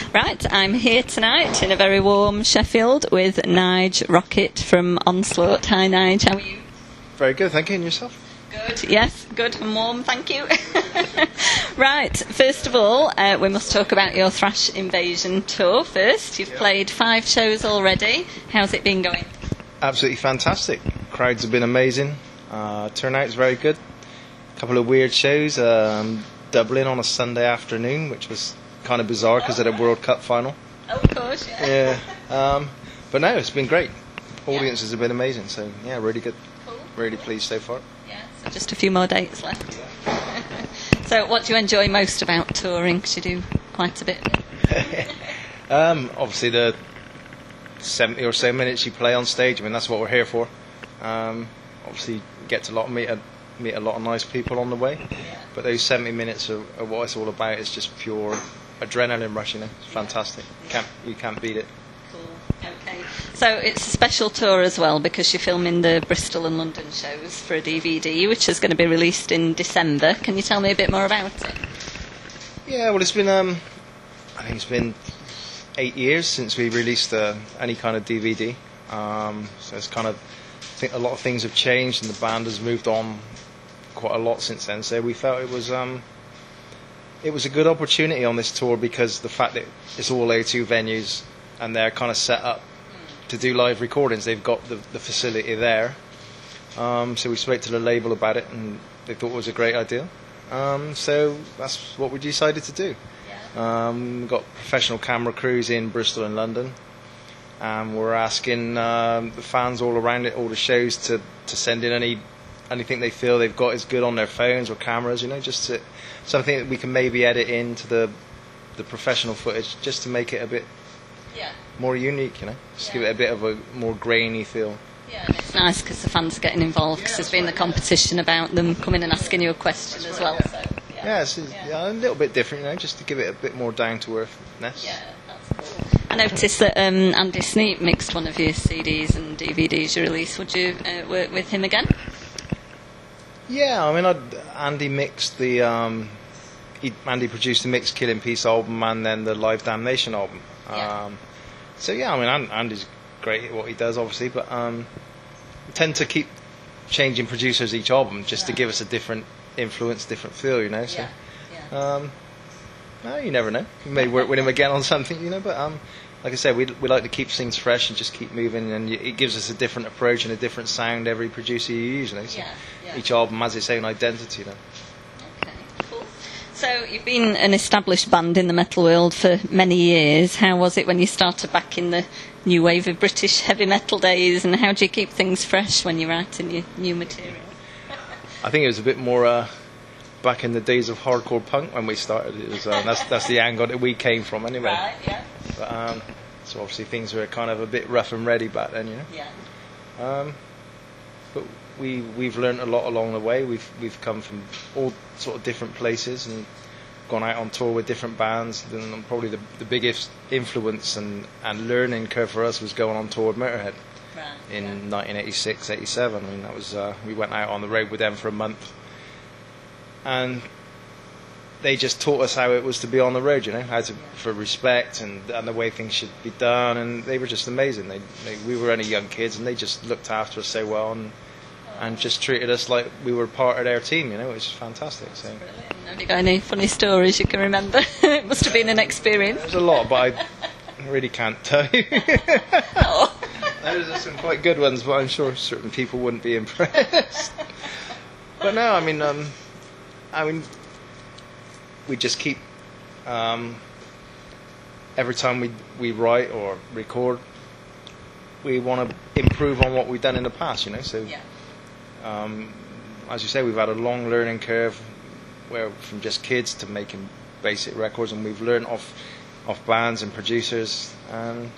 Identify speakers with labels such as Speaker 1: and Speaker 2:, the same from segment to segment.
Speaker 1: Right, I'm here tonight in a very warm Sheffield with Nige Rockett from Onslaught. Hi Nige, how are you?
Speaker 2: Very good, thank you. And yourself?
Speaker 1: Good, yes, good and warm, thank you. Right, first of all, we must talk about your Thrash Invasion tour first. You've played 5 shows already. How's it been going?
Speaker 2: Absolutely fantastic. Crowds have been amazing. Turnout's very good. A couple of weird shows. Dublin on a Sunday afternoon, which was kind of bizarre because of the World Cup final.
Speaker 1: Oh, of course, yeah.
Speaker 2: But no, it's been great. Audiences have been amazing, so yeah, really good.
Speaker 1: Cool.
Speaker 2: Really pleased so far.
Speaker 1: Yeah, so just a few more dates left. So what do you enjoy most about touring? Because you do quite a bit.
Speaker 2: Obviously the 70 or so minutes you play on stage, I mean that's what we're here for. Obviously get to meet a lot of nice people on the way, but those 70 minutes are what it's all about. It's just pure adrenaline rush, you know. It's fantastic. You can't beat it.
Speaker 1: Cool. Okay. So it's a special tour as well because you're filming the Bristol and London shows for a DVD, which is going to be released in December. Can you tell me a bit more about it?
Speaker 2: Yeah, well, it's been I think it's been 8 years since we released any kind of DVD. So it's kind of, I think a lot of things have changed and the band has moved on quite a lot since then. So we felt it was a good opportunity on this tour because the fact that it's all O2 venues and they're kind of set up to do live recordings. They've got the facility there. So we spoke to the label about it and they thought it was a great idea. So that's what we decided to do. We've got professional camera crews in Bristol and London. We're asking the fans all around it, all the shows, to send in anything they feel they've got is good on their phones or cameras, you know, just something that we can maybe edit into the professional footage just to make it a bit more unique, you know, just give it a bit of a more grainy feel.
Speaker 1: Yeah, and it's nice because the fans are getting involved because there's been the competition about them coming and asking you a question as well. So,
Speaker 2: it's a little bit different, you know, just to give it a bit more down to earthness.
Speaker 1: Yeah, that's cool. I noticed that Andy Sneap mixed one of your CDs and DVDs you released. Would you work with him again?
Speaker 2: Yeah, I mean, Andy mixed the. Andy produced the Mixed Killing Peace album and then the Live Damnation album. So yeah, I mean, Andy's great at what he does, obviously, but tend to keep changing producers each album just to give us a different influence, different feel, you know. So, no, you never know. You may work with him again on something, you know. But like I said, we like to keep things fresh and just keep moving, and it gives us a different approach and a different sound every producer you use, you know. So each album has its own identity, then.
Speaker 1: Okay, cool. So you've been an established band in the metal world for many years. How was it when you started back in the new wave of British heavy metal days, and how do you keep things fresh when you're writing your new material?
Speaker 2: I think it was a bit more back in the days of hardcore punk when we started. It was that's the angle that we came from anyway.
Speaker 1: Right, yeah.
Speaker 2: But, so obviously things were kind of a bit rough and ready back then, you know.
Speaker 1: Yeah.
Speaker 2: But we've learned a lot along the way. We've come from all sort of different places and gone out on tour with different bands. And probably the biggest influence and learning curve for us was going on tour with Motorhead in 1986, 87. I mean, that was we went out on the road with them for a month, and they just taught us how it was to be on the road, you know, for respect and the way things should be done, and they were just amazing. We were only young kids, and they just looked after us so well and just treated us like we were part of their team, you know. It was fantastic. So.
Speaker 1: Have you got any funny stories you can remember? It must have been an experience.
Speaker 2: There's a lot, but I really can't tell you.
Speaker 1: Oh.
Speaker 2: Those are some quite good ones, but I'm sure certain people wouldn't be impressed. But no, I mean, we just keep every time we write or record, we want to improve on what we've done in the past, you know. So, as you say, we've had a long learning curve, where from just kids to making basic records, and we've learned off bands and producers. And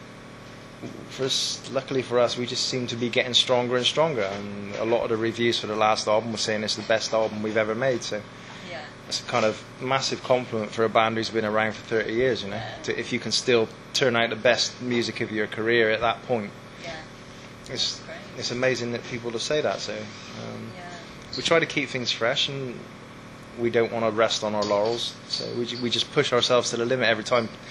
Speaker 2: luckily for us, we just seem to be getting stronger and stronger. And a lot of the reviews for the last album were saying it's the best album we've ever made. So. It's a kind of massive compliment for a band who's been around for 30 years, you know, if you can still turn out the best music of your career at that point. It's amazing that people will say that. So we try to keep things fresh, and we don't want to rest on our laurels. So we just push ourselves to the limit every time.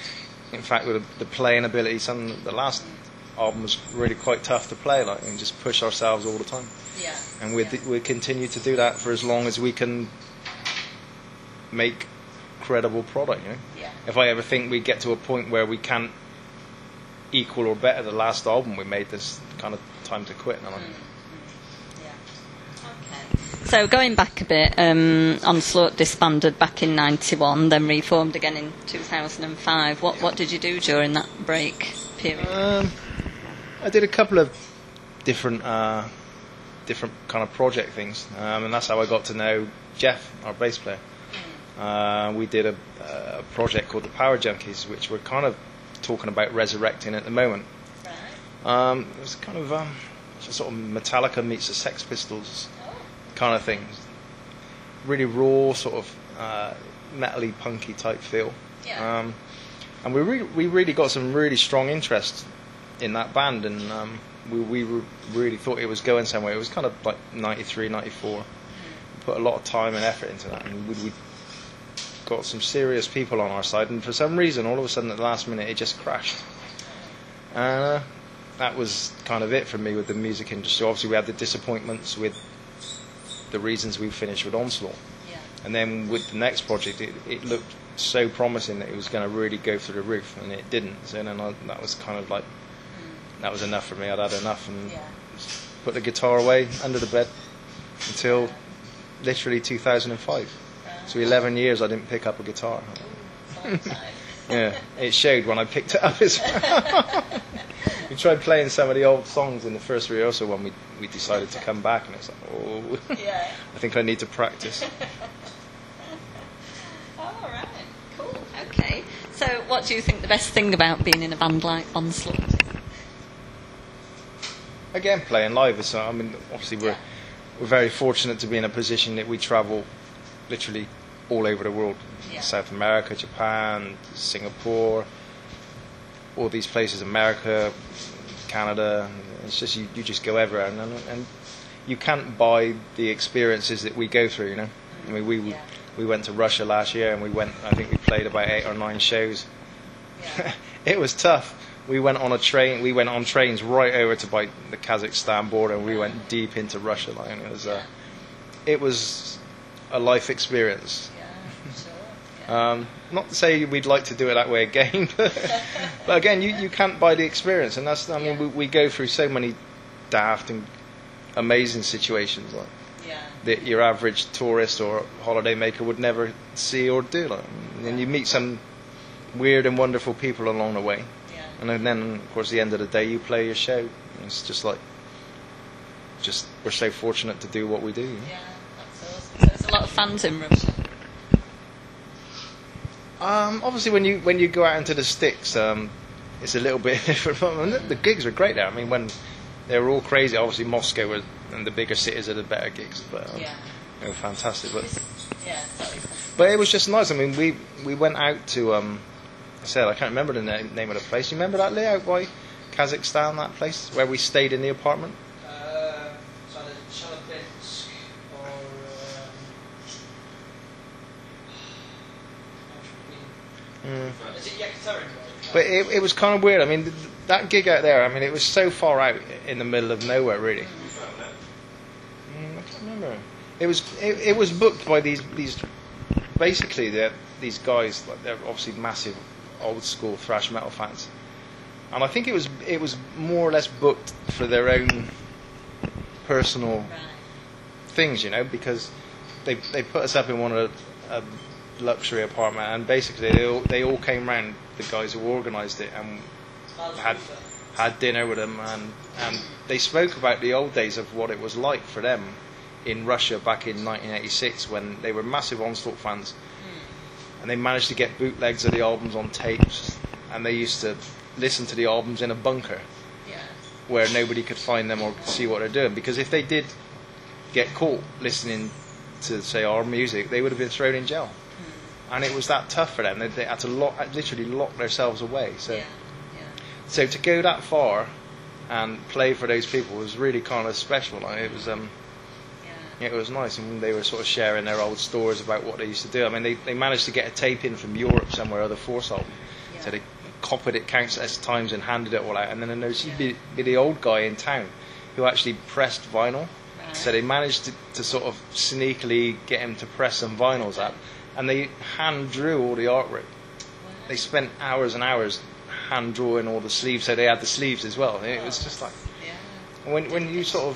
Speaker 2: In fact, with the playing ability, the last album was really quite tough to play, like, and just push ourselves all the time.
Speaker 1: Yeah.
Speaker 2: And we continue to do that for as long as we can make credible product. You know,
Speaker 1: Yeah.
Speaker 2: if I ever think we get to a point where we can't equal or better the last album we made, this kind of time to quit. And
Speaker 1: Yeah. Okay. So going back a bit, Onslaught disbanded back in '91, then reformed again in 2005. What did you do during that break period?
Speaker 2: I did a couple of different kind of project things, and that's how I got to know Jeff, our bass player. We did a project called the Power Junkies, which we're kind of talking about resurrecting at the moment.
Speaker 1: Right.
Speaker 2: It was kind of sort of Metallica meets the Sex Pistols kind of thing. Really raw, sort of metally, punky type feel.
Speaker 1: Yeah.
Speaker 2: And we really got some really strong interest in that band, and we really thought it was going somewhere. It was kind of like 93, 94. We put a lot of time and effort into that, and we got some serious people on our side, and for some reason, all of a sudden at the last minute, it just crashed. And that was kind of it for me with the music industry. Obviously, we had the disappointments with the reasons we finished with Onslaught.
Speaker 1: Yeah.
Speaker 2: And then with the next project, it looked so promising that it was going to really go through the roof, and it didn't. So then that was kind of like, that was enough for me. I'd had enough, and put the guitar away under the bed until literally 2005. So 11 years I didn't pick up a guitar. Yeah, it showed when I picked it up as well. We tried playing some of the old songs in the first rehearsal when we decided to come back, and it's like, oh,
Speaker 1: Yeah.
Speaker 2: I think I need to practice.
Speaker 1: All right. Cool. Okay. So, what do you think the best thing about being in a band like Onslaught?
Speaker 2: Again, playing live. So I mean, obviously we're very fortunate to be in a position that we travel literally all over the world.
Speaker 1: Yeah.
Speaker 2: South America, Japan, Singapore, all these places, America, Canada. It's just you just go everywhere, and you can't buy the experiences that we go through. You know, I mean, we went to Russia last year, and I think we played about 8 or 9 shows.
Speaker 1: Yeah.
Speaker 2: It was tough. We went on a train. We went on trains right over to the Kazakhstan border, and we went deep into Russia. Like, and it was a life experience.
Speaker 1: Yeah, sure. Yeah.
Speaker 2: Not to say we'd like to do it that way again, but again, you can't buy the experience, and that's. I mean, we go through so many daft and amazing situations like that your average tourist or holiday maker would never see or do. Like, and you meet some weird and wonderful people along the way. And then, of course, at the end of the day, you play your show. And it's just like, we're so fortunate to do what we do.
Speaker 1: Yeah, that's awesome. So there's a lot of fans in Russia.
Speaker 2: Obviously, when you go out into the sticks, it's a little bit different. The gigs are great there. I mean, when they were all crazy, obviously Moscow and the bigger cities are the better gigs. But they were fantastic. But it was just nice. I mean, we went out to. I said I can't remember the name of the place. You remember that, Lee, out by Kazakhstan, that place where we stayed in the apartment?
Speaker 3: Chelabinsk or is it Yekaterinburg?
Speaker 2: But it was kind of weird. I mean, that gig out there. I mean, it was so far out in the middle of nowhere, really. I can't remember. It was booked by these basically these guys. Like, they're obviously massive old school thrash metal fans, and I think it was more or less booked for their own personal things, you know, because they put us up in one of a luxury apartment, and basically they all came round, the guys who organised it, and had dinner with them, and they spoke about the old days of what it was like for them in Russia back in 1986 when they were massive Onslaught fans. And they managed to get bootlegs of the albums on tapes, and they used to listen to the albums in a bunker where nobody could find them or see what they're doing. Because if they did get caught listening to, say, our music, they would have been thrown in jail. And it was that tough for them. They had to literally lock themselves away. So to go that far and play for those people was really kind of special. Like, it was nice, and they were sort of sharing their old stories about what they used to do. I mean, they managed to get a tape in from Europe somewhere, the Force album. So they copied it countless times and handed it all out. And then there used to be the old guy in town who actually pressed vinyl.
Speaker 1: Right.
Speaker 2: So they managed to sort of sneakily get him to press some vinyls out, and they hand drew all the artwork. They spent hours and hours hand drawing all the sleeves, so they had the sleeves as well. It was just like, when you sort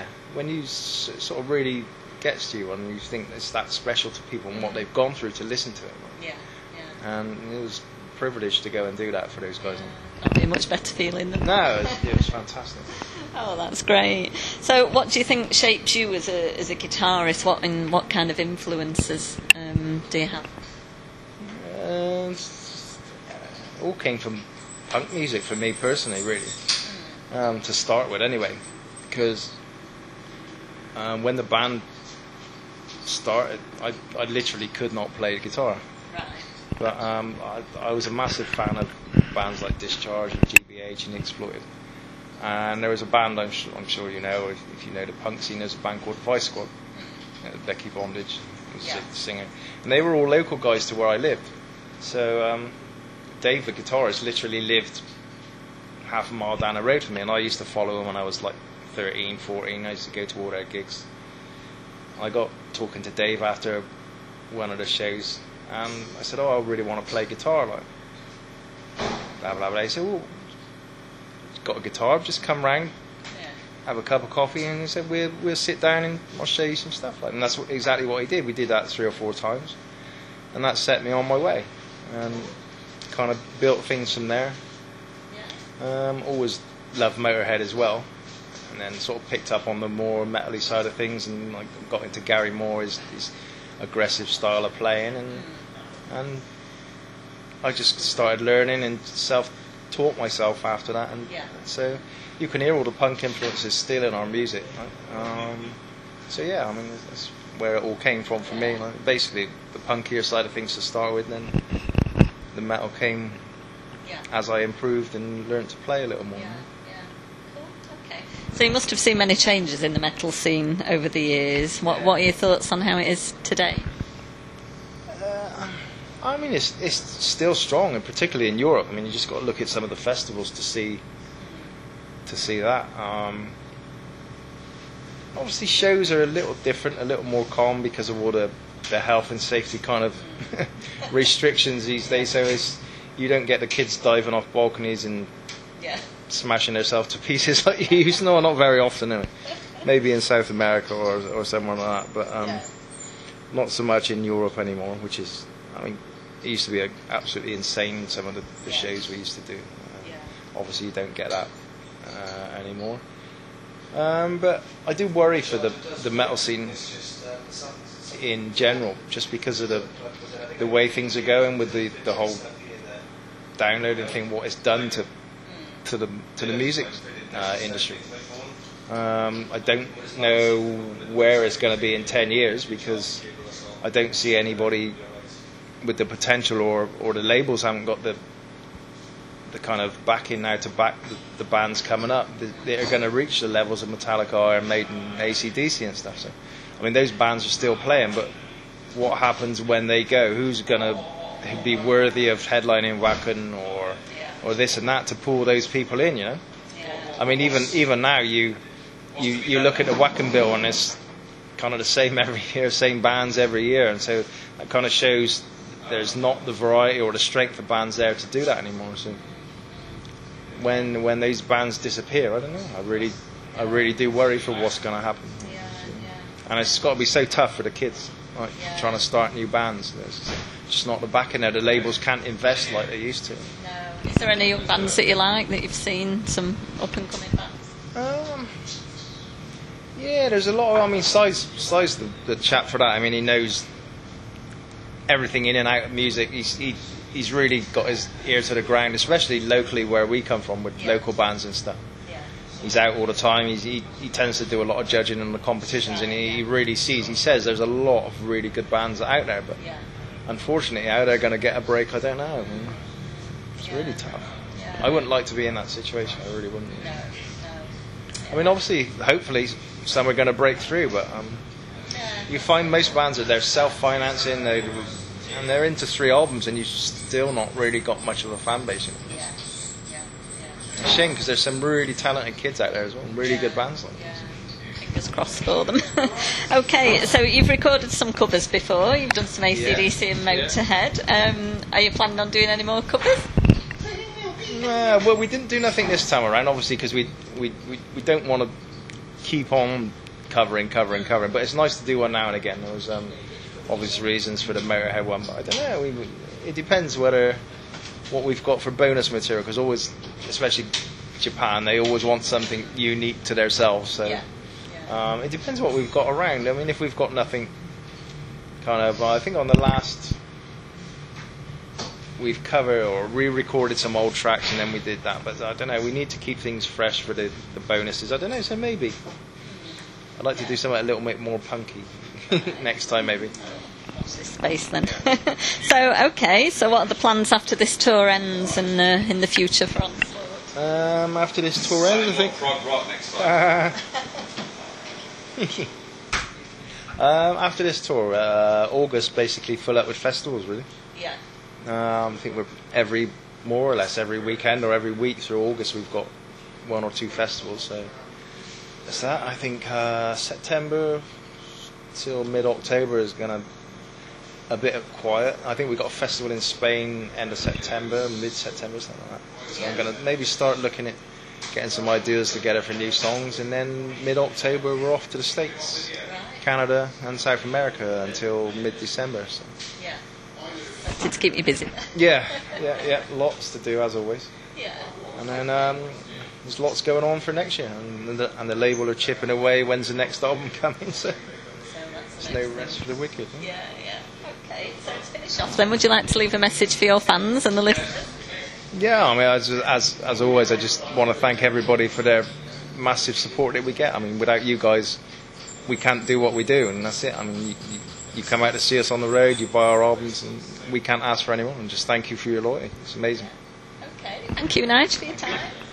Speaker 2: of really gets to you, and you think it's that special to people and what they've gone through to listen to it. And it was a privilege to go and do that for those guys.
Speaker 1: That'd be a much better feeling than
Speaker 2: No, it was fantastic.
Speaker 1: Oh, that's great. So, what do you think shapes you as a guitarist? What kind of influences do you have?
Speaker 2: It all came from punk music for me personally, really. To start with, anyway, because when the band started, I literally could not play the guitar.
Speaker 1: Right.
Speaker 2: But I was a massive fan of bands like Discharge and GBH and Exploited. And there was a band, I'm sure you know, if you know the punk scene, there's a band called Vice Squad. Becky Bondage was the singer. And they were all local guys to where I lived. So Dave, the guitarist, literally lived half a mile down the road from me. And I used to follow him when I was like 13, 14. I used to go to all their gigs. I got talking to Dave after one of the shows. And I said, I really want to play guitar. Like, blah, blah, blah. He said, well, got a guitar, just come round, have a cup of coffee, and he said we'll sit down and I'll show you some stuff. And that's exactly what he did. We did that 3 or 4 times, and that set me on my way, and kind of built things from there. Always loved Motorhead as well, and then sort of picked up on the more metal-y side of things, and like got into Gary Moore, his aggressive style of playing, and I just started learning and taught myself after that, and so you can hear all the punk influences still in our music, right? So yeah, I mean, that's where it all came from for me. Like, basically the punkier side of things to start with, then the metal came as I improved and learned to play a little more.
Speaker 1: Cool. Okay. So you must have seen many changes in the metal scene over the years. What are your thoughts on how it is today?
Speaker 2: I mean, it's still strong, and particularly in Europe. I mean, you just got to look at some of the festivals to see that. Obviously, shows are a little different, a little more calm because of all the health and safety kind of restrictions these days. So you don't get the kids diving off balconies and smashing themselves to pieces like you used to. No, not very often, anyway. Maybe in South America or somewhere like that, but not so much in Europe anymore, which is, I mean, it used to be absolutely insane, some of the shows we used to do. Obviously you don't get that anymore. But I do worry for the metal scene in general, just because of the way things are going with the whole downloading thing, what it's done to the music industry. I don't know where it's going to be in 10 years, because I don't see anybody with the potential, or the labels haven't got the kind of backing now to back the bands coming up. They're going to reach the levels of Metallica, Iron Maiden, AC/DC and stuff. So, I mean, those bands are still playing, but what happens when they go? Who's going to be worthy of headlining Wacken or this and that to pull those people in? You know, I mean, even now you look at the Wacken bill, and it's kind of the same every year, same bands every year, and so that kind of shows there's not the variety or the strength of bands there to do that anymore. So when these bands disappear, I don't know. I really do worry for what's going to happen. And it's got to be so tough for the kids, like trying to start new bands. There's just not the backing there. The labels can't invest like they used to.
Speaker 1: No. Is there any young bands that you like, that you've seen, some up and coming bands?
Speaker 2: Yeah, there's a lot of, I mean, Si's the chap for that. I mean, he knows everything in and out of music. He's really got his ear to the ground, especially locally where we come from, with local bands and stuff. He's out all the time. He tends to do a lot of judging in the competitions, and he really sees. He says there's a lot of really good bands out there, but unfortunately, how they're going to get a break, I don't know. I mean, it's really tough. I wouldn't like to be in that situation. I really wouldn't.
Speaker 1: No.
Speaker 2: I mean, obviously, hopefully, some are going to break through, but you find most bands that they're self-financing. and they're into 3 albums, and you've still not really got much of a fan base. It's a shame, because there's some really talented kids out there as well, really good bands like this.
Speaker 1: Fingers crossed for them. Okay, so you've recorded some covers before. You've done some AC/DC and Motorhead. Are you planning on doing any more covers?
Speaker 2: Well, we didn't do nothing this time around, obviously, because we don't want to keep on covering, but it's nice to do one now and again. There was obvious reasons for the Motorhead one, but I don't know. It depends what we've got for bonus material, because always, especially Japan, they always want something unique to themselves. So it depends what we've got around. I mean, if we've got nothing, kind of, I think on the last, we've covered or re-recorded some old tracks, and then we did that. But I don't know. We need to keep things fresh for the bonuses. I don't know. So maybe I'd like to do something a little bit more punky next time, maybe.
Speaker 1: Watch this space then. So what are the plans after this tour ends and in the future for Onslaught?
Speaker 2: After this tour ends, I think.
Speaker 3: Prog rock next time.
Speaker 2: After this tour, August basically full up with festivals, really.
Speaker 1: Yeah.
Speaker 2: I think we're more or less every weekend or every week through August we've got 1 or 2 festivals. So that's that. I think September till mid-October is gonna a bit of quiet. I think we've got a festival in Spain end of September, mid-September, something like that. So I'm gonna maybe start looking at getting some ideas together for new songs, and then mid-October we're off to the States, Canada and South America until mid-December. So.
Speaker 1: Yeah. To keep you busy.
Speaker 2: Yeah, lots to do as always.
Speaker 1: Yeah.
Speaker 2: And then there's lots going on for next year, and the label are chipping away. When's the next album coming? So there's no rest for the wicked. Huh?
Speaker 1: Yeah. Okay, so to finish off then, would you like to leave a message for your fans and the listeners?
Speaker 2: Yeah, I mean, as always, I just want to thank everybody for their massive support that we get. I mean, without you guys, we can't do what we do, and that's it. I mean, you come out to see us on the road, you buy our albums, and we can't ask for any more. And just thank you for your loyalty. It's amazing.
Speaker 1: Okay, thank you, Nigel, for your time.